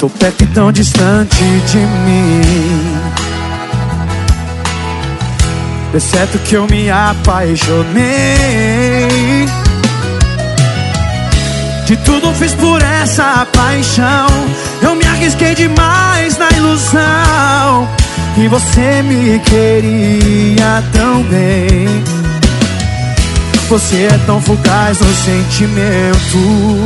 tô perto e tão distante de mim. Exceto que eu me apaixonei. De tudo fiz por essa paixão. Eu me arrisquei demais na ilusão. E você me queria tão bem. Você é tão fugaz no sentimento.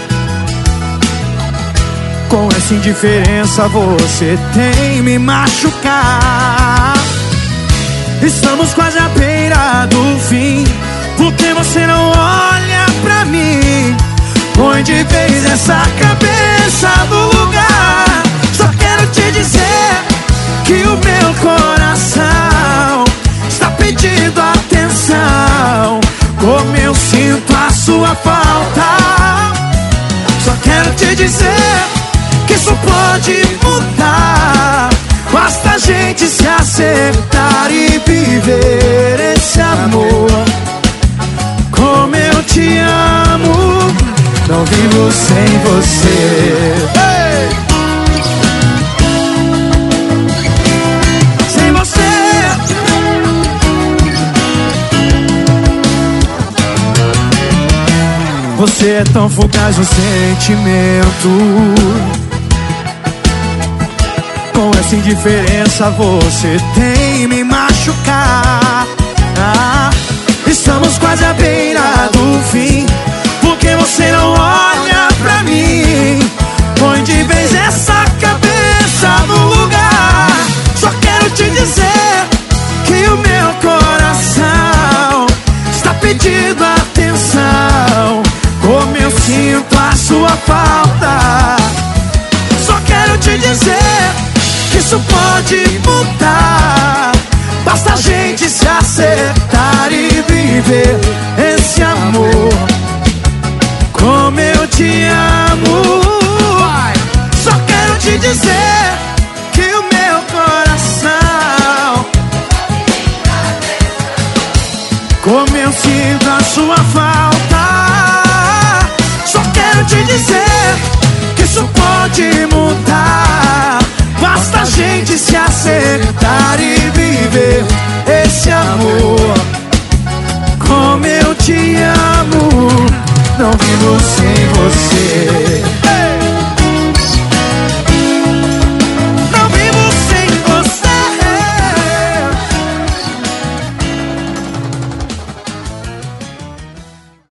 Com essa indiferença você tem me machucar. Estamos quase à beira do fim. Por que você não olha pra mim? Põe de vez essa cabeça no lugar. Só quero te dizer que o meu coração está pedindo atenção. Como eu sinto a sua falta. Só quero te dizer que isso pode mudar. Basta a gente se acertar e viver esse amor. Como eu te amo, não vivo sem você. Hey! Sem você. Você é tão fugaz no sentimento. Com essa indiferença você tem me machucar. Estamos quase à beira do fim. Por que você não olha pra mim? Põe de vez essa cabeça no lugar. Só quero te dizer que o meu coração está pedindo atenção. Como eu sinto a sua falta. Só quero te dizer que isso pode mudar. Basta a gente se acertar e viver esse amor. Como eu te amo. Só quero te dizer que o meu coração. Como eu sinto a sua falta. Só quero te dizer que isso pode mudar. Basta a gente se acertar e viver esse amor. Como eu te amo, não vivo sem você.